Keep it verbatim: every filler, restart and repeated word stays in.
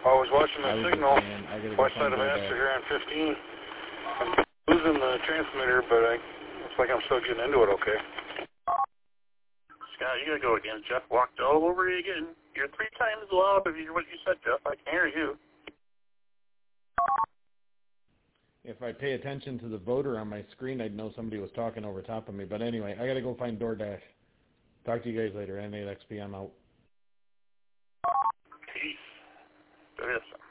I was watching my I was signal. saying, I gotta go West side find of Astor DoorDash. here on fifteen. I'm losing the transmitter, but I looks like I'm still getting into it okay. Scott, you gotta go again. Jeff walked all over you again. You're three times loud of what you said, Jeff. I can hear you. If I pay attention to the voter on my screen, I'd know somebody was talking over top of me. But anyway, I gotta go find DoorDash. Talk to you guys later. N eight X P, I'm out. Peace. There is some.